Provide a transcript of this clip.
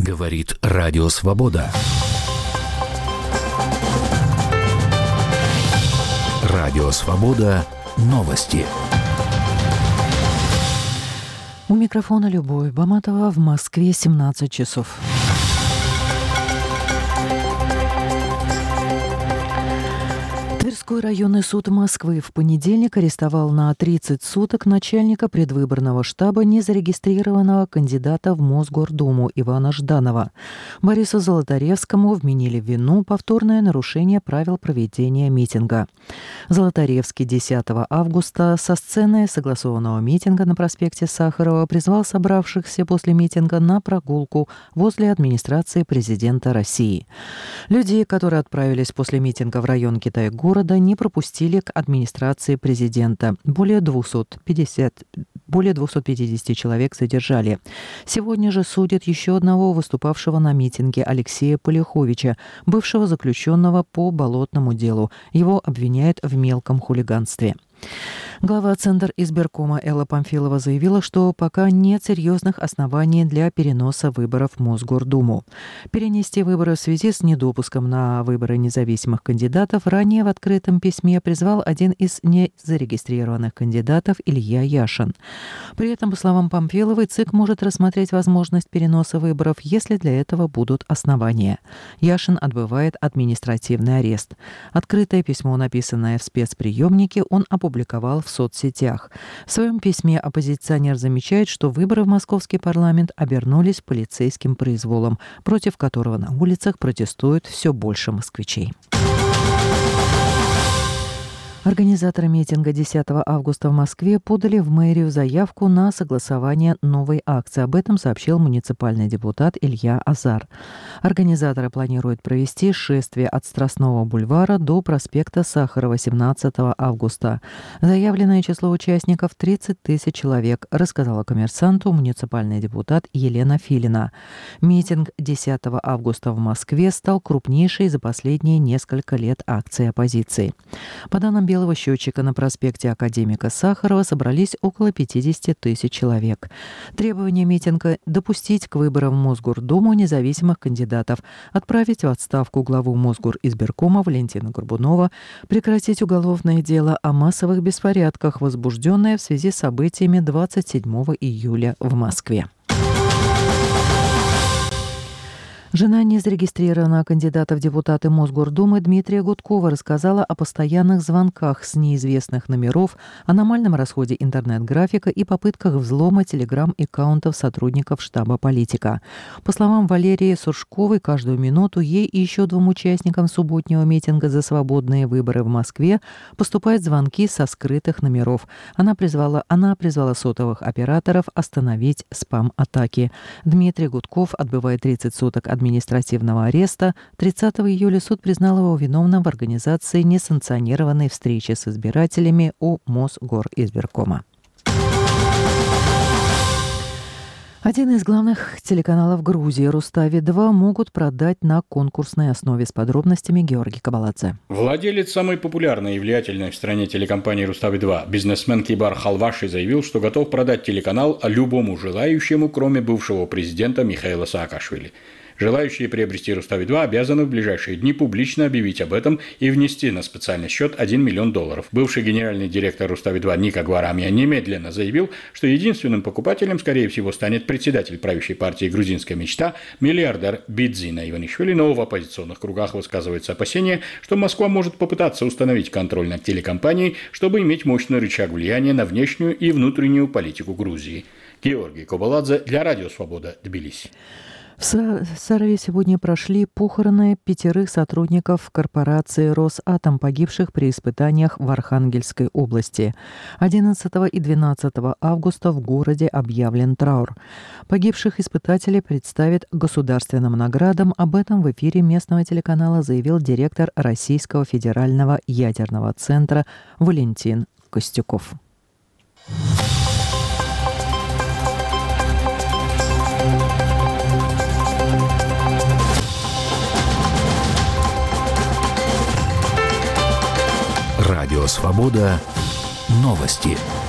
Говорит Радио Свобода. Радио Свобода. Новости. У микрофона Любовь Баматова. В Москве 17 часов. Тверской районный суд Москвы в понедельник арестовал на 30 суток начальника предвыборного штаба незарегистрированного кандидата в Мосгордуму Ивана Жданова. Борису Золотаревскому вменили в вину повторное нарушение правил проведения митинга. Золотаревский 10 августа со сцены согласованного митинга на проспекте Сахарова призвал собравшихся после митинга на прогулку возле администрации президента России. Людей, которые отправились после митинга в район Китай-города, не пропустили к администрации президента. Более 250 человек задержали. Сегодня же судят еще одного выступавшего на митинге Алексея Полиховича, бывшего заключенного по болотному делу. Его обвиняют в мелком хулиганстве. Глава Центризбиркома Элла Памфилова заявила, что пока нет серьезных оснований для переноса выборов в Мосгордуму. Перенести выборы в связи с недопуском на выборы независимых кандидатов ранее в открытом письме призвал один из незарегистрированных кандидатов Илья Яшин. При этом, по словам Памфиловой, ЦИК может рассмотреть возможность переноса выборов, если для этого будут основания. Яшин отбывает административный арест. Открытое письмо, написанное в спецприемнике, он опубликовал в соцсетях. В своем письме оппозиционер замечает, что выборы в московский парламент обернулись полицейским произволом, против которого на улицах протестуют все больше москвичей. Организаторы митинга 10 августа в Москве подали в мэрию заявку на согласование новой акции. Об этом сообщил муниципальный депутат Илья Азар. Организаторы планируют провести шествие от Страстного бульвара до проспекта Сахарова 17 августа. Заявленное число участников 30 тысяч человек, рассказала «Коммерсанту» муниципальный депутат Елена Филина. Митинг 10 августа в Москве стал крупнейшей за последние несколько лет акцией оппозиции. По данным белого счетчика, на проспекте Академика Сахарова собрались около 50 тысяч человек. Требования митинга – допустить к выборам в Мосгордуму независимых кандидатов, отправить в отставку главу Мосгоризбиркома Валентина Горбунова, прекратить уголовное дело о массовых беспорядках, возбужденное в связи с событиями 27 июля в Москве. Жена незарегистрированного кандидата в депутаты Мосгордумы Дмитрия Гудкова рассказала о постоянных звонках с неизвестных номеров, аномальном расходе интернет-графика и попытках взлома телеграм-аккаунтов сотрудников штаба политика. По словам Валерии Суршковой, каждую минуту ей и еще двум участникам субботнего митинга за свободные выборы в Москве поступают звонки со скрытых номеров. Она призвала сотовых операторов остановить спам-атаки. Дмитрий Гудков отбывает 30 суток административного ареста. 30 июля суд признал его виновным в организации несанкционированной встречи с избирателями у Мосгоризбиркома. Один из главных телеканалов Грузии, Рустави-2, могут продать на конкурсной основе. С подробностями Георгий Кабаладзе. Владелец самой популярной и влиятельной в стране телекомпании Рустави-2, бизнесмен Кибар Халваши, заявил, что готов продать телеканал любому желающему, кроме бывшего президента Михаила Саакашвили. Желающие приобрести Рустави-2 обязаны в ближайшие дни публично объявить об этом и внести на специальный счет $1 миллион. Бывший генеральный директор Рустави-2 Ника Гварамия немедленно заявил, что единственным покупателем, скорее всего, станет председатель правящей партии «Грузинская мечта» миллиардер Бидзина Иванишвили, но в оппозиционных кругах высказывается опасение, что Москва может попытаться установить контроль над телекомпанией, чтобы иметь мощный рычаг влияния на внешнюю и внутреннюю политику Грузии. Георгий Кабаладзе для Радио Свобода, Тбилиси. В Сарове сегодня прошли похороны 5 сотрудников корпорации «Росатом», погибших при испытаниях в Архангельской области. 11 и 12 августа в городе объявлен траур. Погибших испытателей представят государственным наградам. Об этом в эфире местного телеканала заявил директор Российского федерального ядерного центра Валентин Костюков. Радио Свобода. Новости.